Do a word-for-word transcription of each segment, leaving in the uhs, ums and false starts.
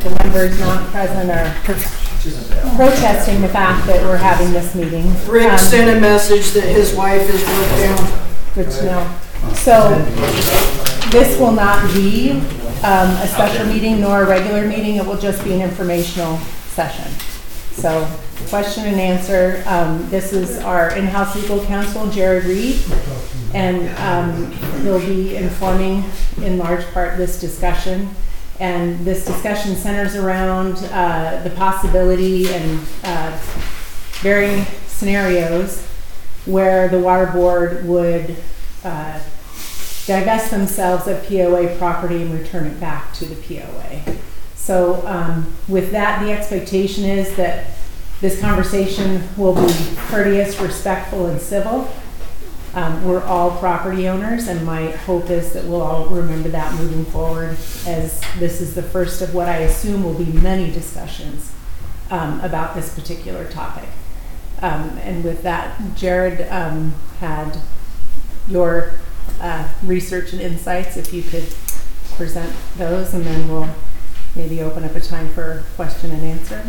the members not present are pro- protesting the fact that we're having this meeting. Rick Um, sent a message that his wife is working. Good to know. So this will not be um, a special meeting nor a regular meeting. It will just be an informational session. So question and answer. Um, this is our in-house legal counsel, Jared Reed, and um, he'll be informing in large part this discussion. And this discussion centers around uh, the possibility and uh, varying scenarios where the water board would uh, divest themselves of P O A property and return it back to the P O A. So um, with that, the expectation is that this conversation will be courteous, respectful, and civil. Um, we're all property owners, and my hope is that we'll all remember that moving forward, as this is the first of what I assume will be many discussions um, about this particular topic. Um, and with that, Jared um, had your uh, research and insights, if you could present those, and then we'll maybe open up a time for question and answer.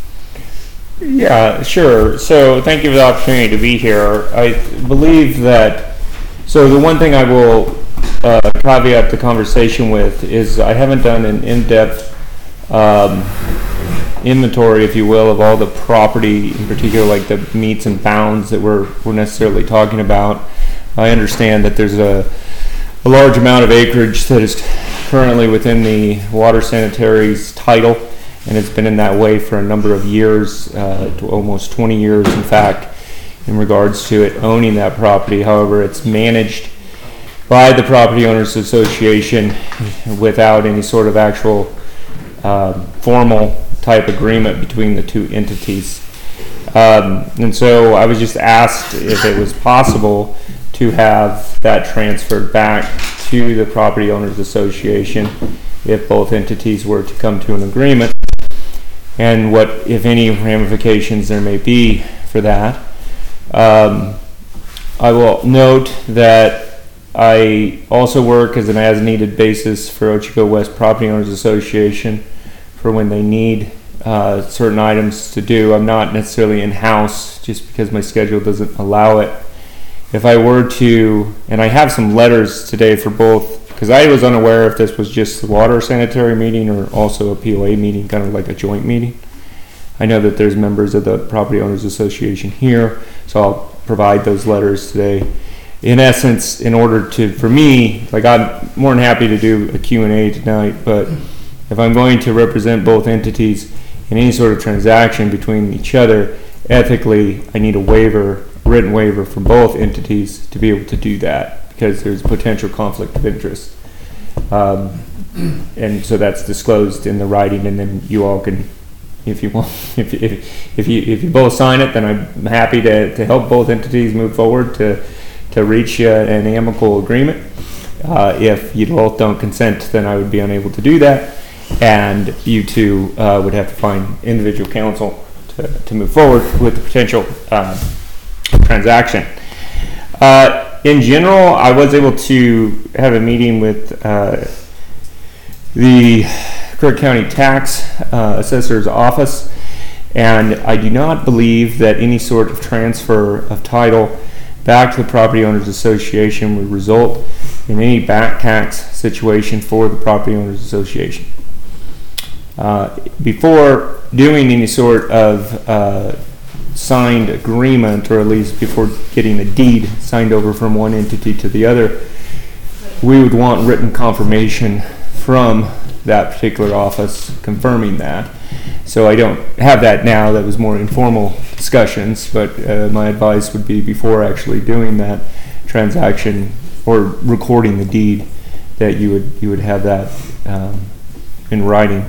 Yeah, sure. So thank you for the opportunity to be here. I believe that, so the one thing I will uh, caveat the conversation with is I haven't done an in-depth um, inventory, if you will, of all the property, in particular like the meets and bounds that we're, we're necessarily talking about. I understand that there's a, a large amount of acreage that is currently within the water sanitary's title, and it's been in that way for a number of years, uh, to almost twenty years, in fact, in regards to it owning that property. However, it's managed by the Property Owners Association without any sort of actual uh, formal type agreement between the two entities. Um, and so I was just asked if it was possible to have that transferred back to the Property Owners Association if both entities were to come to an agreement, and what, if any, ramifications there may be for that. Um, I will note that I also work as an as-needed basis for Otsego West Property Owners Association for when they need uh, certain items to do. I'm not necessarily in-house just because my schedule doesn't allow it. If I were to, and I have some letters today for both, because I was unaware if this was just the water sanitary meeting or also a P O A meeting, kind of like a joint meeting. I know that there's members of the Property Owners Association here, so I'll provide those letters today. In essence, in order to, for me, like I'm more than happy to do a Q and A tonight, but if I'm going to represent both entities in any sort of transaction between each other, ethically, I need a waiver, written waiver from both entities to be able to do that, because there's potential conflict of interest. Um, and so that's disclosed in the writing, and then you all can, if you want, if, if, if you if you both sign it, then I'm happy to, to help both entities move forward to, to reach uh, an amicable agreement. Uh, if you both don't consent, then I would be unable to do that, and you two uh, would have to find individual counsel to, to move forward with the potential uh, transaction. Uh, In general, I was able to have a meeting with uh, the Crook County Tax uh, Assessor's Office, and I do not believe that any sort of transfer of title back to the Property Owners Association would result in any back tax situation for the Property Owners Association. Uh, before doing any sort of uh, signed agreement, or at least before getting a deed signed over from one entity to the other, we would want written confirmation from that particular office confirming that. So I don't have that now. That was more informal discussions, but uh, my advice would be, before actually doing that transaction or recording the deed, that you would you would have that um, in writing.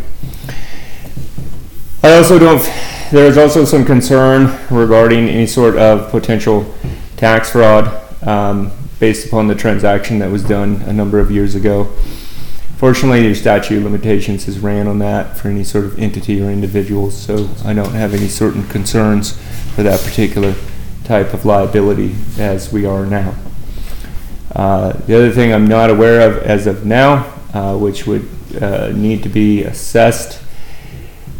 I also don't There's also some concern regarding any sort of potential tax fraud um, based upon the transaction that was done a number of years ago. Fortunately, your statute of limitations has ran on that for any sort of entity or individual, so I don't have any certain concerns for that particular type of liability as we are now. Uh, the other thing I'm not aware of as of now, uh, which would uh, need to be assessed,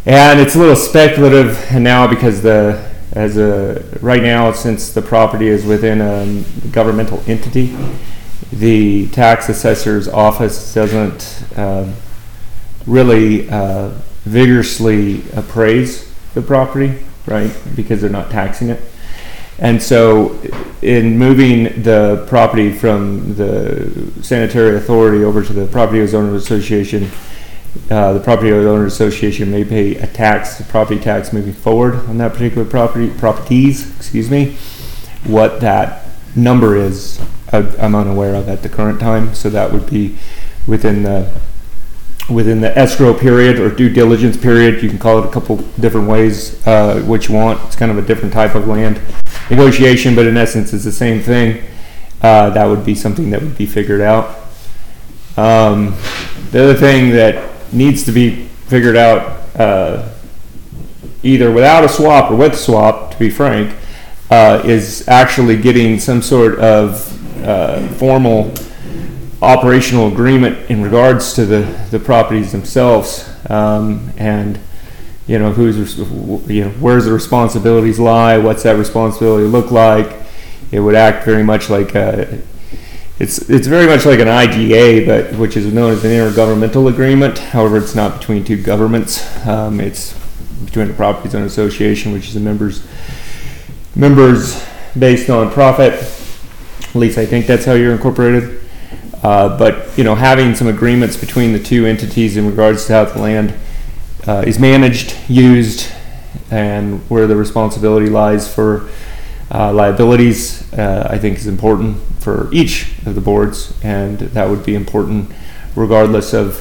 And it's a little speculative now because the, as a, right now, since the property is within a governmental entity, the tax assessor's office doesn't uh, really uh, vigorously appraise the property, right? Because they're not taxing it. And so in moving the property from the sanitary authority over to the property owners association, uh, the property owners association may pay a tax, a property tax moving forward on that particular property, properties, excuse me. What that number is, I'm unaware of at the current time. So that would be within the within the escrow period or due diligence period. You can call it a couple different ways, uh, what you want. It's kind of a different type of land negotiation, but in essence it's the same thing. Uh, that would be something that would be figured out. Um, the other thing that needs to be figured out, uh, either without a swap or with a swap, to be frank, uh, is actually getting some sort of uh, formal operational agreement in regards to the, the properties themselves, um, and you know who's you know where's the responsibilities lie, what's that responsibility look like. It would act very much like a, it's it's very much like an I G A, but which is known as an intergovernmental agreement. However, it's not between two governments. Um, it's between the Properties Owner Association, which is the members members based on profit. At least I think that's how you're incorporated. Uh, but you know, having some agreements between the two entities in regards to how the land uh, is managed, used, and where the responsibility lies for uh, liabilities, uh, I think is important for each of the boards, and that would be important regardless of,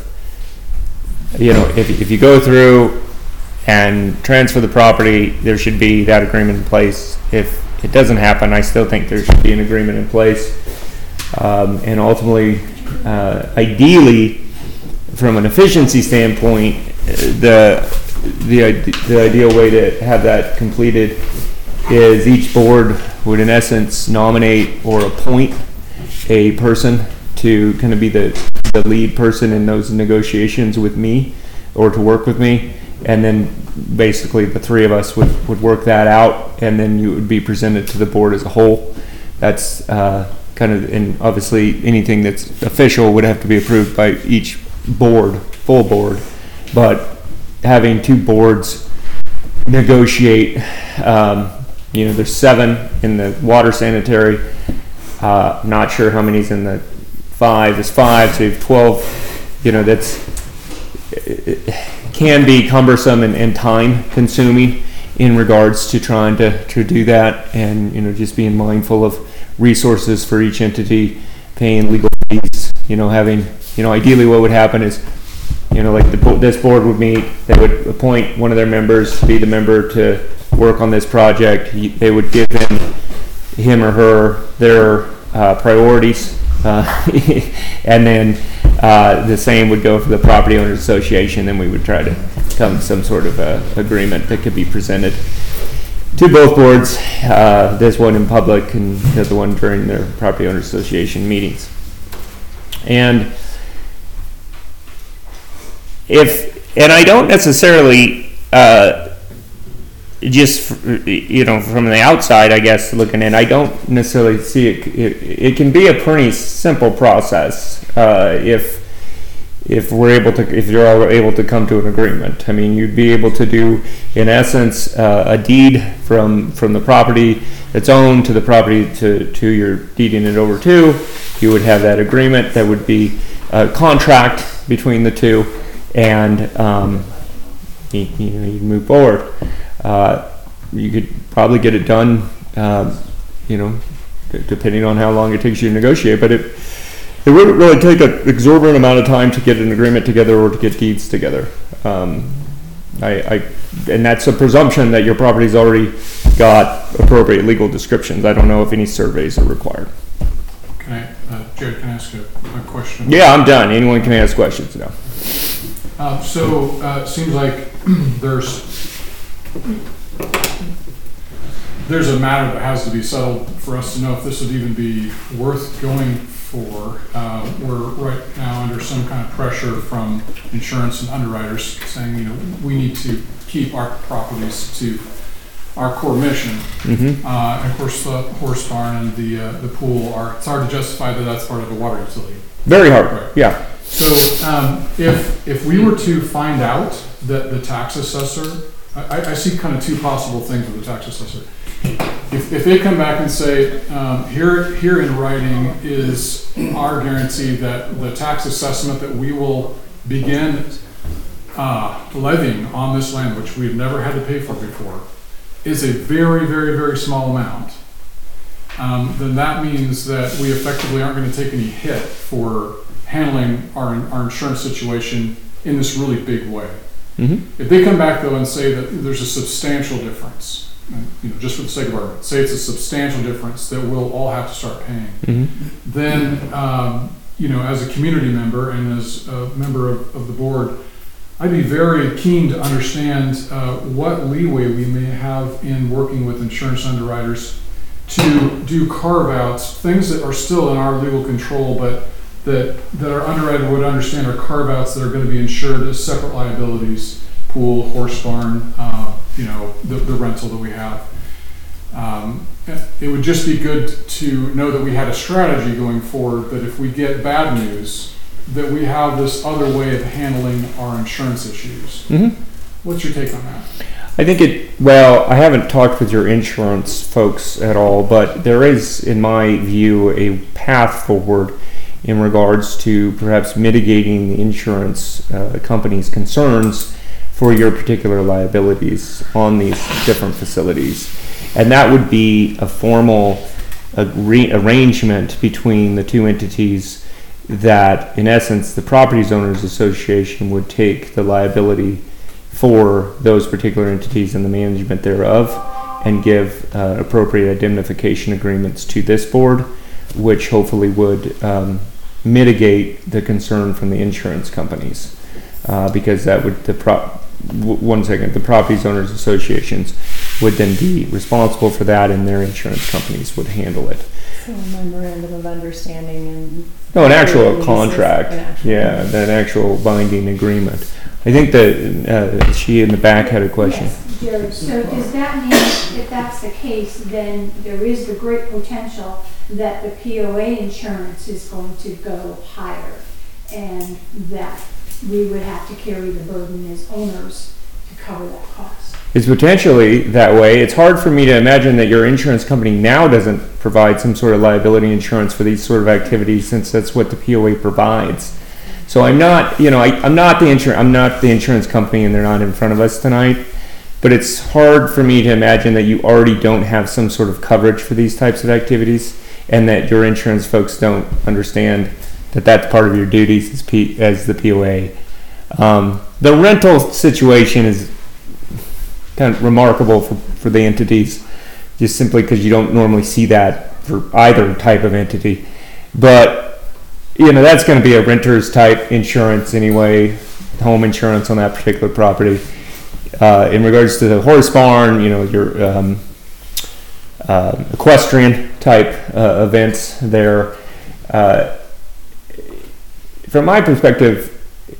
you know, if if you go through and transfer the property, there should be that agreement in place. If it doesn't happen, I still think there should be an agreement in place. Um, and ultimately, uh, ideally, from an efficiency standpoint, the, the the ideal way to have that completed is each board would, in essence, nominate or appoint a person to kind of be the, the lead person in those negotiations with me, or to work with me, and then basically the three of us would, would work that out, and then you would be presented to the board as a whole. That's uh, kind of, and obviously anything that's official would have to be approved by each board, full board, but having two boards negotiate, um, you know, there's seven in the water sanitary, uh, not sure how many's in the five, there's five, so you have twelve, you know, that's, it can be cumbersome and, and time consuming in regards to trying to, to do that, and, you know, just being mindful of resources for each entity, paying legal fees, you know, having, you know, ideally what would happen is, you know, like the, this board would meet, they would appoint one of their members to be the member to work on this project. They would give him, him or her their uh, priorities, uh, and then uh, the same would go for the property owners association. Then we would try to come to some sort of a agreement that could be presented to both boards, uh, this one in public and the other one during their property owners association meetings. And if, and I don't necessarily, uh, just, you know, from the outside, I guess, looking in, I don't necessarily see it, it, it can be a pretty simple process, uh, if, if we're able to, if you're all able to come to an agreement. I mean, you'd be able to do, in essence, uh, a deed from from the property that's owned to the property to to your deeding it over to. You would have that agreement. That would be a contract between the two, and um, you, you know, you move forward. Uh, you could probably get it done, uh, you know, d- depending on how long it takes you to negotiate, but it. It wouldn't really take an exorbitant amount of time to get an agreement together or to get deeds together. Um, I, I, and that's a presumption that your property's already got appropriate legal descriptions. I don't know if any surveys are required. Can I, uh, Jared, can I ask a, a question? Yeah, I'm done. Anyone can ask questions now. Um, so uh, it seems like there's there's a matter that has to be settled for us to know if this would even be worth going for. Uh, we're right now under some kind of pressure from insurance and underwriters saying, you know, we need to keep our properties to our core mission. Mm-hmm. Uh, and of course, the horse barn and the, uh, the pool are, it's hard to justify that that's part of a water utility. Very hard, Right. yeah. So, um, if, if we were to find out that the tax assessor, I, I see kind of two possible things with the tax assessor. If, if they come back and say, um, here, here in writing is our guarantee that the tax assessment that we will begin, uh, levying on this land, which we've never had to pay for before, is a very, very, very small amount, um, then that means that we effectively aren't going to take any hit for handling our, our insurance situation in this really big way. Mm-hmm. If they come back though and say that there's a substantial difference, and, you know, just for the sake of argument, say it's a substantial difference that we'll all have to start paying, Mm-hmm. then, um, you know, as a community member and as a member of, of the board, I'd be very keen to understand uh, what leeway we may have in working with insurance underwriters to do carve-outs, things that are still in our legal control, but that, that our underwriter would understand are carve-outs that are going to be insured as separate liabilities, pool, horse barn, uh, you know, the, the rental that we have. Um, it would just be good to know that we had a strategy going forward, that if we get bad news, that we have this other way of handling our insurance issues. Mm-hmm. What's your take on that? I think it, well, I haven't talked with your insurance folks at all, but there is, in my view, a path forward in regards to perhaps mitigating the insurance uh, company's concerns for your particular liabilities on these different facilities. And that would be a formal agree- arrangement between the two entities that, in essence, the Properties Owners Association would take the liability for those particular entities and the management thereof and give uh, appropriate indemnification agreements to this board, which hopefully would um, mitigate the concern from the insurance companies, uh, because that would the prop w- one second the properties owners associations would then be responsible for that, and their insurance companies would handle it. So a memorandum of understanding and. No, an actual Releases, contract. an actual- Yeah, an actual binding agreement. I think that uh, she in the back had a question. Yes, Jared. So does that mean, if that's the case, then there is the great potential that the P O A insurance is going to go higher, and that we would have to carry the burden as owners to cover that cost? It's potentially that way. It's hard for me to imagine that your insurance company now doesn't provide some sort of liability insurance for these sort of activities, since that's what the P O A provides. So I'm not, you know, I, I'm not the insur- I'm not the insurance company, and they're not in front of us tonight. But it's hard for me to imagine that you already don't have some sort of coverage for these types of activities, and that your insurance folks don't understand that that's part of your duties as, P- as the P O A. Um, the rental situation is kind of remarkable for, for the entities, just simply because you don't normally see that for either type of entity. But, you know, that's going to be a renter's type insurance anyway, home insurance on that particular property. Uh, in regards to the horse barn, you know, your um, uh, equestrian type uh, events there. Uh, from my perspective,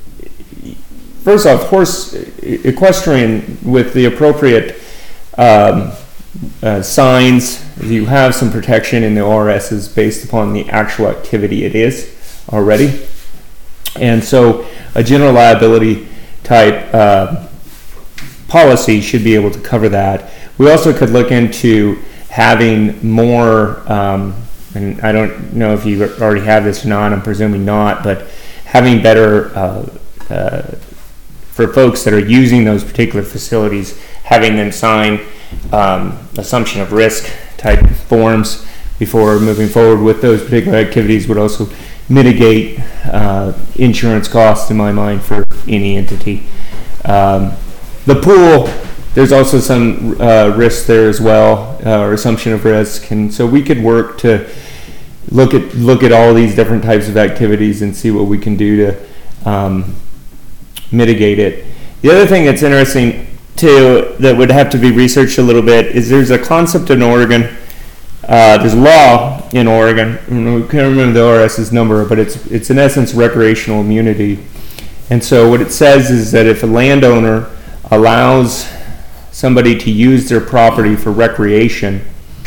first off, horse equestrian with the appropriate um, uh, signs, you have some protection in the O R Ss based upon the actual activity it is already. And so a general liability type uh, policy should be able to cover that. We also could look into having more, um, and I don't know if you already have this or not, I'm presuming not, but having better, uh, uh, for folks that are using those particular facilities, having them sign um, assumption of risk type forms before moving forward with those particular activities would also mitigate uh, insurance costs, in my mind, for any entity. Um, the pool, there's also some uh, risk there as well, uh, or assumption of risk, and so we could work to look at look at all these different types of activities and see what we can do to um, mitigate it. The other thing that's interesting too, that would have to be researched a little bit, is there's a concept in Oregon. Uh, there's a law in Oregon. I can't remember the O R S's number, but it's it's in essence recreational immunity. And so what it says is that if a landowner allows somebody to use their property for recreation,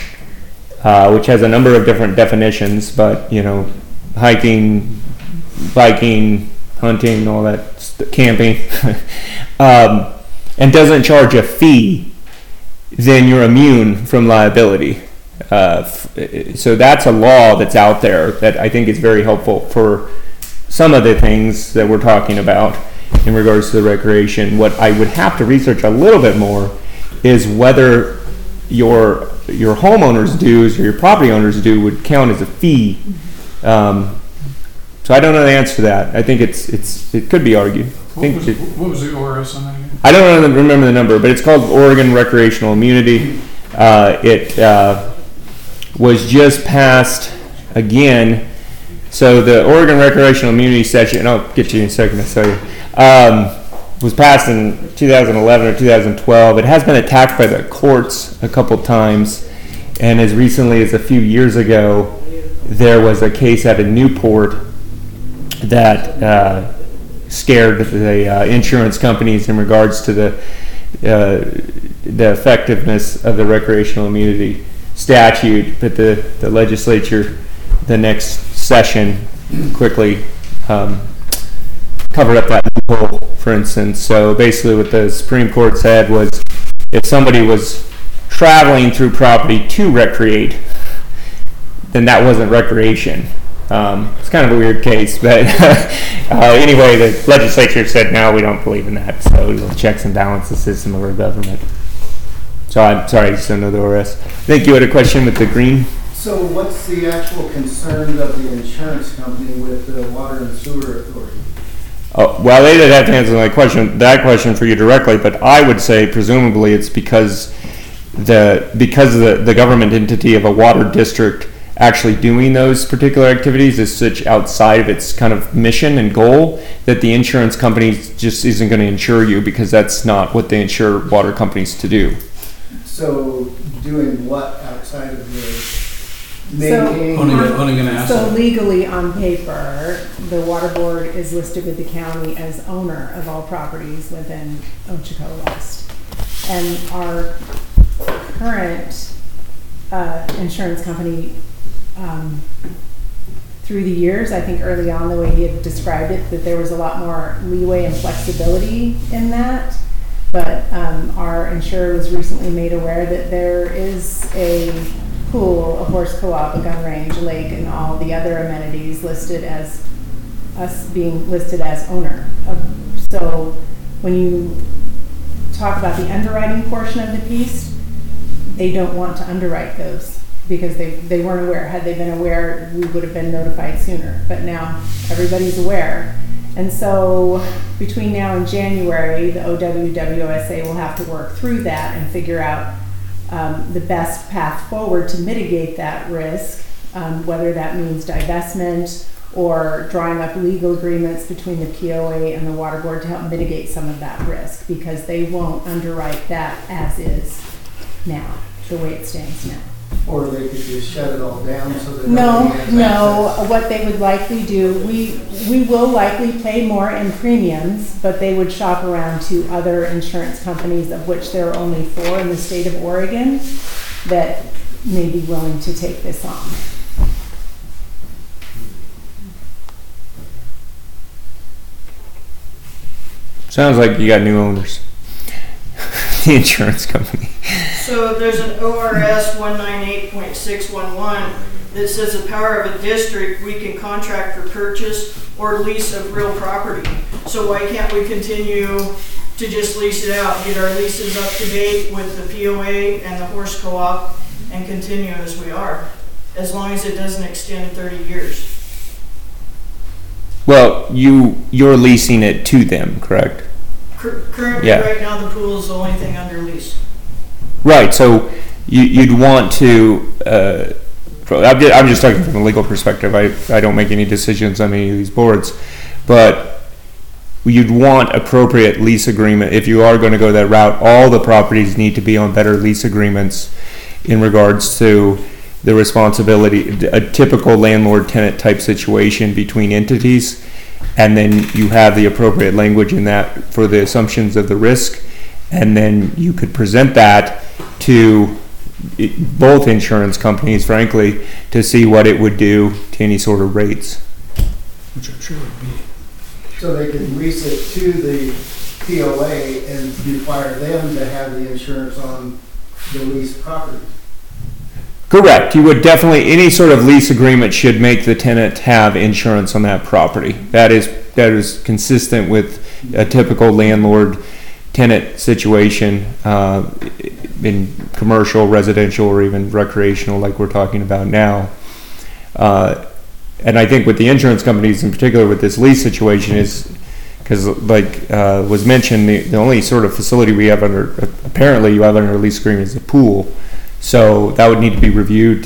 uh, which has a number of different definitions, but, you know, hiking, biking, hunting, all that, st- camping, um, and doesn't charge a fee, then you're immune from liability. Uh, f- so that's a law that's out there that I think is very helpful for some of the things that we're talking about in regards to the recreation. What I would have to research a little bit more is whether your your homeowner's dues or your property owner's due would count as a fee. Um, so I don't know the answer to that. I think it's it's it could be argued. I What think was, it, what was the O R S on that again? I don't remember the number, but it's called Oregon Recreational Immunity. Uh, it uh, was just passed again. So the Oregon Recreational Immunity Statute, and I'll get you in a second to tell you, um, was passed in two thousand eleven or two thousand twelve. It has been attacked by the courts a couple times, and as recently as a few years ago, there was a case out of Newport that uh, scared the uh, insurance companies in regards to the uh, the effectiveness of the recreational immunity statute, but the, the legislature the next session quickly um, covered up that loophole, for instance. So basically what the Supreme Court said was if somebody was traveling through property to recreate, then that wasn't recreation. Um, it's kind of a weird case, but uh, anyway, the legislature said, no, we don't believe in that, so we'll checks and balance the system of our government. So I'm sorry, I just don't know the O R S. I think you had a question with the green. So what's the actual concern of the insurance company with the water and sewer authority? Oh, well, they did have to answer that question, that question for you directly, but I would say presumably it's because the because the, the government entity of a water district actually doing those particular activities is such outside of its kind of mission and goal that the insurance company just isn't going to insure you because that's not what they insure water companies to do. So doing what outside of the So, maintaining? Only gonna- only gonna ask so them. legally on paper, the water board is listed with the county as owner of all properties within Ochoco West. And our current uh, insurance company, um, through the years, I think early on, the way he had described it, that there was a lot more leeway and flexibility in that. But um, our insurer was recently made aware that there is a pool, a horse co-op, a gun range, a lake, and all the other amenities listed as us being listed as owner. Of, so when you talk about the underwriting portion of the piece, they don't want to underwrite those because they, they weren't aware. Had they been aware, we would have been notified sooner. But now everybody's aware. And so between now and January, the O W W S A will have to work through that and figure out um, the best path forward to mitigate that risk, um, whether that means divestment or drawing up legal agreements between the P O A and the water board to help mitigate some of that risk, because they won't underwrite that as is now, the way it stands now. Or they could just shut it all down so that No, nobody has no, access? what they would likely do, we, we will likely pay more in premiums, but they would shop around to other insurance companies, of which there are only four in the state of Oregon, that may be willing to take this on. Sounds like you got new owners. The insurance company. So there's an O R S one ninety-eight point six one one that says the power of a district, we can contract for purchase or lease of real property. So why can't we continue to just lease it out, get our leases up to date with the P O A and the horse co-op and continue as we are, as long as it doesn't extend thirty years? Well, you you're leasing it to them, correct? Cur- Currently, Yeah. right now, the pool is the only thing under lease. Right. So you, you'd want to. Uh, I'm just, I'm just talking from a legal perspective. I I don't make any decisions on any of these boards, but you'd want appropriate lease agreement if you are going to go that route. All the properties need to be on better lease agreements in regards to the responsibility, a typical landlord-tenant type situation between entities, and then you have the appropriate language in that for the assumptions of the risk, And then you could present that to i- both insurance companies, frankly, to see what it would do to any sort of rates. Which I'm sure would be. So they could lease it to the P O A and require them to have the insurance on the leased property. Correct. You would definitely, any sort of lease agreement should make the tenant have insurance on that property. That is, that is consistent with a typical landlord-tenant situation, uh, in commercial, residential, or even recreational like we're talking about now. Uh, and I think with the insurance companies in particular with this lease situation is, because like uh, was mentioned, the, the only sort of facility we have under, apparently you have under a lease agreement is a pool. So that would need to be reviewed